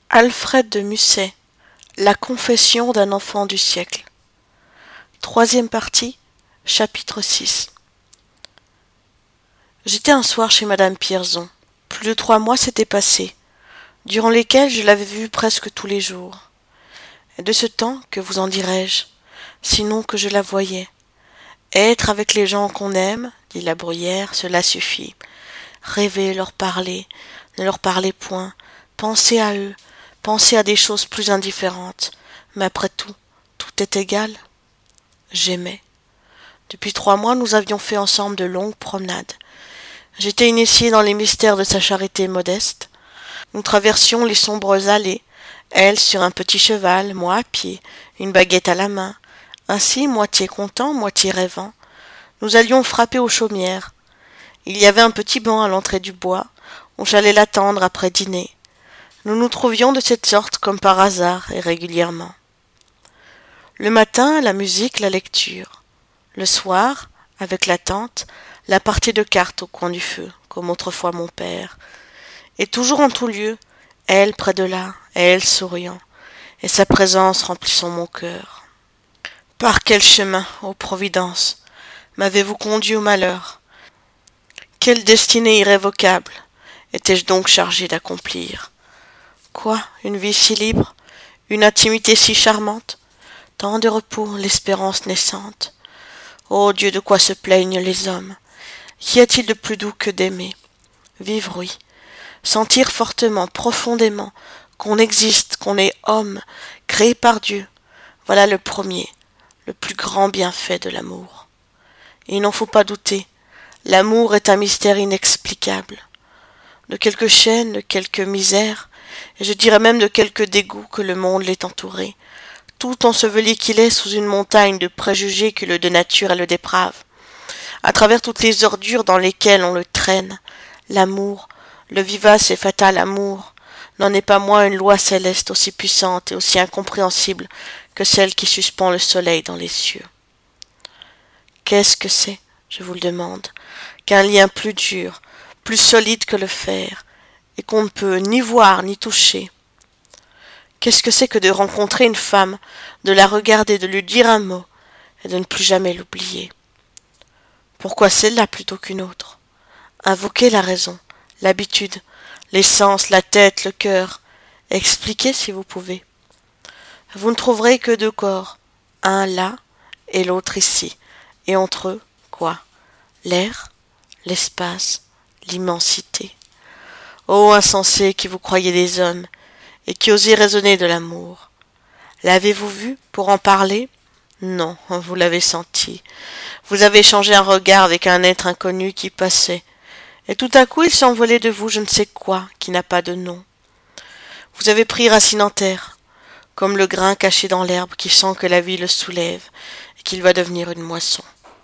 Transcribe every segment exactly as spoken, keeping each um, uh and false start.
Alfred de Musset, La confession d'un enfant du siècle. Troisième partie, chapitre six. J'étais un soir chez madame Pierson. Plus de trois mois s'étaient passés, durant lesquels je l'avais vue presque tous les jours. Et de ce temps, que vous en dirais-je, sinon que je la voyais. Être avec les gens qu'on aime, dit la Bruyère, cela suffit. Rêver, leur parler, ne leur parler point, penser à eux, penser à des choses plus indifférentes, mais après tout, tout est égal. J'aimais. Depuis trois mois, nous avions fait ensemble de longues promenades. J'étais initié dans les mystères de sa charité modeste. Nous traversions les sombres allées, elle sur un petit cheval, moi à pied, une baguette à la main. Ainsi, moitié content, moitié rêvant, nous allions frapper aux chaumières. Il y avait un petit banc à l'entrée du bois, où j'allais l'attendre après dîner. Nous nous trouvions de cette sorte comme par hasard et régulièrement. Le matin, la musique, la lecture. Le soir, avec la tante, la partie de cartes au coin du feu, comme autrefois mon père. Et toujours en tout lieu, elle près de là, elle souriant, et sa présence remplissant mon cœur. Par quel chemin, ô Providence, m'avez-vous conduit au malheur? Quelle destinée irrévocable étais-je donc chargé d'accomplir? Quoi, une vie si libre, une intimité si charmante, tant de repos, l'espérance naissante. Ô Dieu, de quoi se plaignent les hommes? Qu'y a-t-il de plus doux que d'aimer? Vivre, oui. Sentir fortement, profondément, qu'on existe, qu'on est homme, créé par Dieu. Voilà le premier, le plus grand bienfait de l'amour. Et il n'en faut pas douter, l'amour est un mystère inexplicable. De quelque chaîne, de quelque misère, et je dirais même de quelque dégoût que le monde l'est entouré, tout enseveli qu'il est sous une montagne de préjugés que le de nature et le déprave. À travers toutes les ordures dans lesquelles on le traîne, l'amour, le vivace et fatal amour, n'en est pas moins une loi céleste aussi puissante et aussi incompréhensible que celle qui suspend le soleil dans les cieux. Qu'est-ce que c'est, je vous le demande, qu'un lien plus dur, plus solide que le fer, et qu'on ne peut ni voir ni toucher? Qu'est-ce que c'est que de rencontrer une femme, de la regarder, de lui dire un mot, et de ne plus jamais l'oublier? Pourquoi celle-là plutôt qu'une autre? Invoquez la raison, l'habitude, les sens, la tête, le cœur. Expliquez si vous pouvez. Vous ne trouverez que deux corps, un là et l'autre ici, et entre eux, quoi? L'air, l'espace, l'immensité. Ô insensés qui vous croyez des hommes, et qui osez raisonner de l'amour. L'avez-vous vu pour en parler? Non, vous l'avez senti. Vous avez échangé un regard avec un être inconnu qui passait, et tout à coup il s'envolait de vous je ne sais quoi qui n'a pas de nom. Vous avez pris racine en terre, comme le grain caché dans l'herbe qui sent que la vie le soulève et qu'il va devenir une moisson.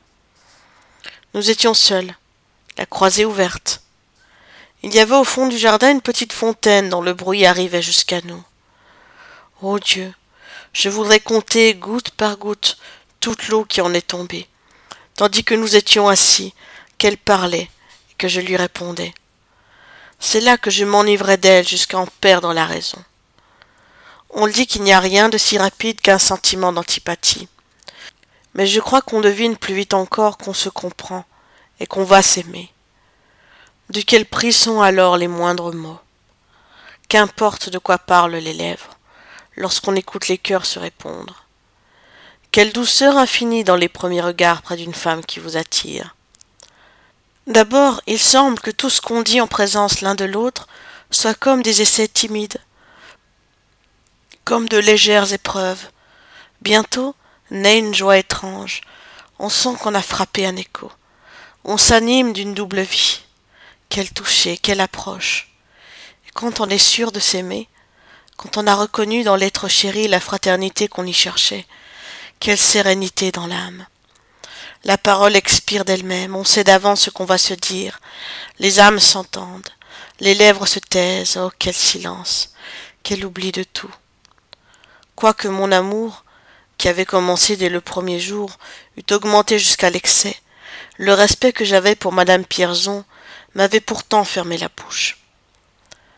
Nous étions seuls, la croisée ouverte. Il y avait au fond du jardin une petite fontaine dont le bruit arrivait jusqu'à nous. Ô Dieu, je voudrais compter goutte par goutte toute l'eau qui en est tombée, tandis que nous étions assis, qu'elle parlait et que je lui répondais. C'est là que je m'enivrais d'elle jusqu'à en perdre la raison. On dit qu'il n'y a rien de si rapide qu'un sentiment d'antipathie, mais je crois qu'on devine plus vite encore qu'on se comprend et qu'on va s'aimer. De quel prix sont alors les moindres mots? Qu'importe de quoi parlent les lèvres, lorsqu'on écoute les cœurs se répondre. Quelle douceur infinie dans les premiers regards près d'une femme qui vous attire. D'abord, il semble que tout ce qu'on dit en présence l'un de l'autre soit comme des essais timides, comme de légères épreuves. Bientôt naît une joie étrange, on sent qu'on a frappé un écho, on s'anime d'une double vie. Quel toucher, quelle approche! Et quand on est sûr de s'aimer, quand on a reconnu dans l'être chéri la fraternité qu'on y cherchait, quelle sérénité dans l'âme! La parole expire d'elle-même, on sait d'avance ce qu'on va se dire, les âmes s'entendent, les lèvres se taisent, oh quel silence, quel oubli de tout! Quoique mon amour, qui avait commencé dès le premier jour, eût augmenté jusqu'à l'excès, le respect que j'avais pour madame Pierson m'avait pourtant fermé la bouche.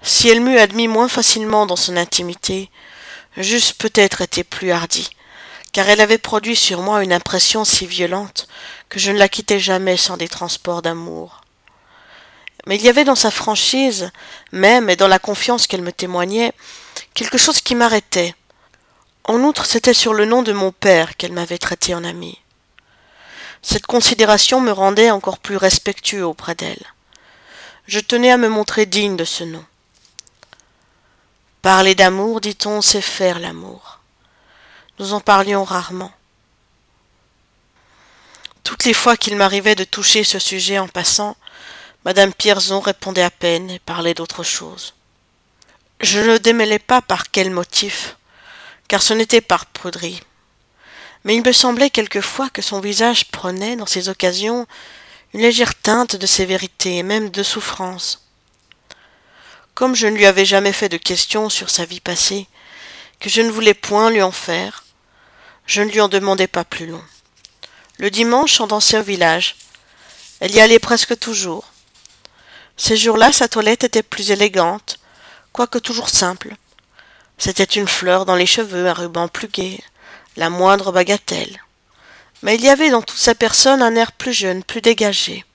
Si elle m'eût admis moins facilement dans son intimité, j'eusse peut-être été plus hardi, car elle avait produit sur moi une impression si violente que je ne la quittais jamais sans des transports d'amour. Mais il y avait dans sa franchise, même, et dans la confiance qu'elle me témoignait, quelque chose qui m'arrêtait. En outre, c'était sur le nom de mon père qu'elle m'avait traité en ami. Cette considération me rendait encore plus respectueux auprès d'elle. Je tenais à me montrer digne de ce nom. Parler d'amour, dit-on, c'est faire l'amour. Nous en parlions rarement. Toutes les fois qu'il m'arrivait de toucher ce sujet en passant, madame Pierson répondait à peine et parlait d'autre chose. Je ne démêlais pas par quel motif, car ce n'était par pruderie. Mais il me semblait quelquefois que son visage prenait, dans ces occasions, une légère teinte de sévérité et même de souffrance. Comme je ne lui avais jamais fait de questions sur sa vie passée, que je ne voulais point lui en faire, je ne lui en demandais pas plus long. Le dimanche, on dansait au village. Elle y allait presque toujours. Ces jours-là, sa toilette était plus élégante, quoique toujours simple. C'était une fleur dans les cheveux, un ruban plus gai, la moindre bagatelle. Mais il y avait dans toute sa personne un air plus jeune, plus dégagé.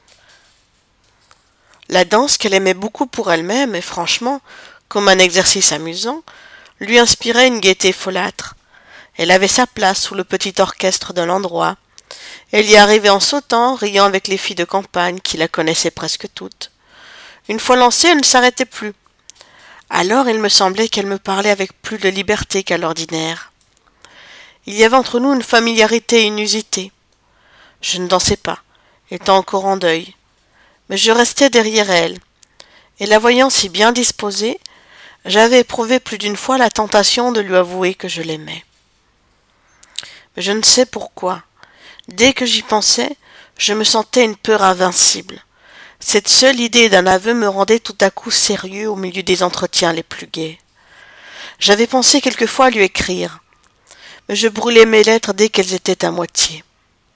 La danse, qu'elle aimait beaucoup pour elle-même, et franchement, comme un exercice amusant, lui inspirait une gaieté folâtre. Elle avait sa place sous le petit orchestre de l'endroit. Elle y arrivait en sautant, riant avec les filles de campagne qui la connaissaient presque toutes. Une fois lancée, elle ne s'arrêtait plus. Alors il me semblait qu'elle me parlait avec plus de liberté qu'à l'ordinaire. Il y avait entre nous une familiarité inusitée. Je ne dansais pas, étant encore en deuil, mais je restais derrière elle, et la voyant si bien disposée, j'avais éprouvé plus d'une fois la tentation de lui avouer que je l'aimais. Mais je ne sais pourquoi, dès que j'y pensais, je me sentais une peur invincible. Cette seule idée d'un aveu me rendait tout à coup sérieux au milieu des entretiens les plus gais. J'avais pensé quelquefois à lui écrire, mais je brûlais mes lettres dès qu'elles étaient à moitié.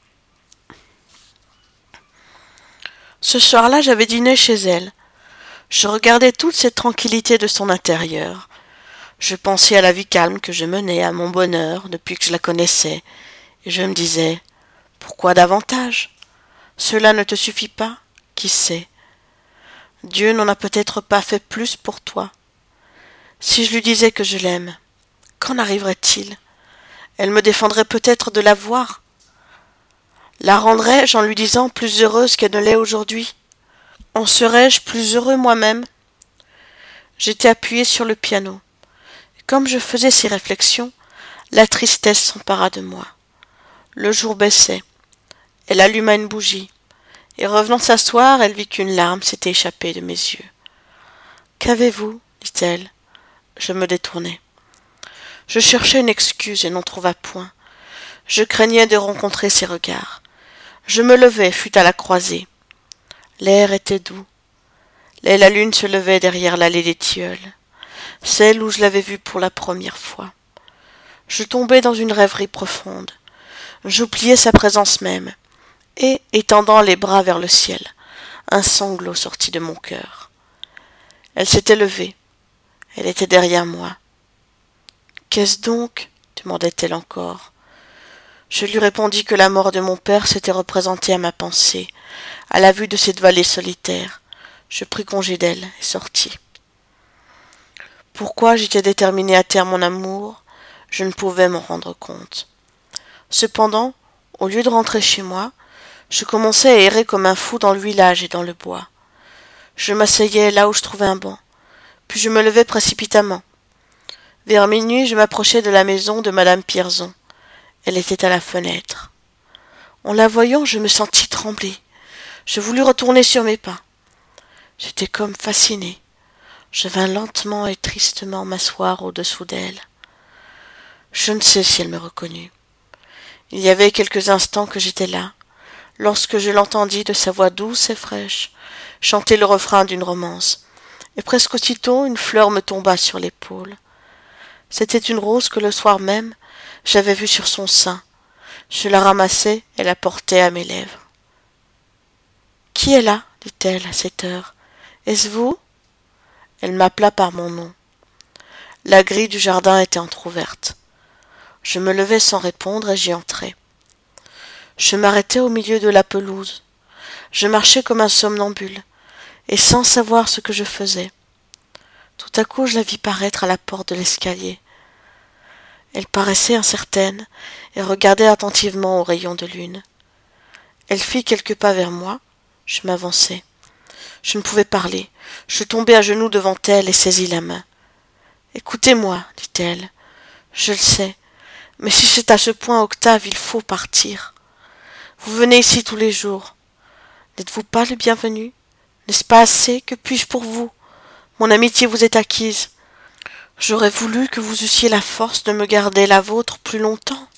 Ce soir-là, j'avais dîné chez elle. Je regardais toute cette tranquillité de son intérieur. Je pensais à la vie calme que je menais, à mon bonheur depuis que je la connaissais, et je me disais, pourquoi davantage? Cela ne te suffit pas? Qui sait? Dieu n'en a peut-être pas fait plus pour toi. Si je lui disais que je l'aime, qu'en arriverait-il? Elle me défendrait peut-être de la voir. La rendrais-je en lui disant plus heureuse qu'elle ne l'est aujourd'hui? En serais-je plus heureux moi-même? J'étais appuyé sur le piano. Et comme je faisais ces réflexions, la tristesse s'empara de moi. Le jour baissait. Elle alluma une bougie. Et revenant s'asseoir, elle vit qu'une larme s'était échappée de mes yeux. « Qu'avez-vous » dit-elle. Je me détournai. Je cherchais une excuse et n'en trouva point. Je craignais de rencontrer ses regards. Je me levai, fut à la croisée. L'air était doux. Et la lune se levait derrière l'allée des tilleuls, celle où je l'avais vue pour la première fois. Je tombai dans une rêverie profonde. J'oubliai sa présence même, et, étendant les bras vers le ciel, un sanglot sortit de mon cœur. Elle s'était levée. Elle était derrière moi. « Qu'est-ce donc ?» demandait-elle encore. Je lui répondis que la mort de mon père s'était représentée à ma pensée, à la vue de cette vallée solitaire. Je pris congé d'elle et sortis. Pourquoi j'étais déterminé à taire mon amour, je ne pouvais m'en rendre compte. Cependant, au lieu de rentrer chez moi, je commençais à errer comme un fou dans le village et dans le bois. Je m'asseyais là où je trouvais un banc, puis je me levais précipitamment. Vers minuit, je m'approchai de la maison de madame Pierson. Elle était à la fenêtre. En la voyant, je me sentis trembler. Je voulus retourner sur mes pas. J'étais comme fasciné. Je vins lentement et tristement m'asseoir au-dessous d'elle. Je ne sais si elle me reconnut. Il y avait quelques instants que j'étais là, lorsque je l'entendis de sa voix douce et fraîche chanter le refrain d'une romance, et presque aussitôt une fleur me tomba sur l'épaule. C'était une rose que le soir même j'avais vue sur son sein. Je la ramassai et la portai à mes lèvres. « Qui est là ?» dit-elle à cette heure. « Est-ce vous ?» Elle m'appela par mon nom. La grille du jardin était entr'ouverte. Je me levai sans répondre et j'y entrai. Je m'arrêtai au milieu de la pelouse. Je marchais comme un somnambule, et sans savoir ce que je faisais. Tout à coup, je la vis paraître à la porte de l'escalier. Elle paraissait incertaine et regardait attentivement aux rayons de lune. Elle fit quelques pas vers moi. Je m'avançai. Je ne pouvais parler. Je tombai à genoux devant elle et saisis la main. « Écoutez-moi, dit-elle. Je le sais. Mais si c'est à ce point, Octave, il faut partir. Vous venez ici tous les jours. N'êtes-vous pas le bienvenu? N'est-ce pas assez? Que puis-je pour vous? Mon amitié vous est acquise. J'aurais voulu que vous eussiez la force de me garder la vôtre plus longtemps.